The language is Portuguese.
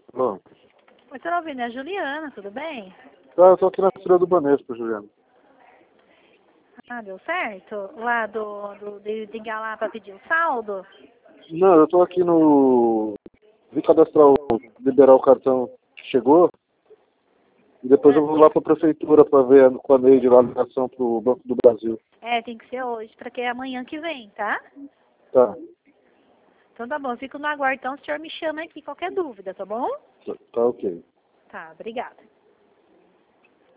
Bom, Oi, tô ouvindo, é a Juliana, tudo bem? tá, eu tô aqui na fila do Banespa, Juliana. Ah, deu certo? Lá de ligar lá pra pedir o saldo? Não, eu tô aqui no... Vim cadastrar, liberar o cartão que chegou, e depois eu vou lá pra prefeitura pra ver com a Neide lá a ligação pro Banco do Brasil. É, tem que ser hoje, pra que é amanhã que vem, tá? Tá, Então tá bom, fico no aguardo, então o senhor me chama aqui, qualquer dúvida, tá bom? tá ok. Tá, obrigada.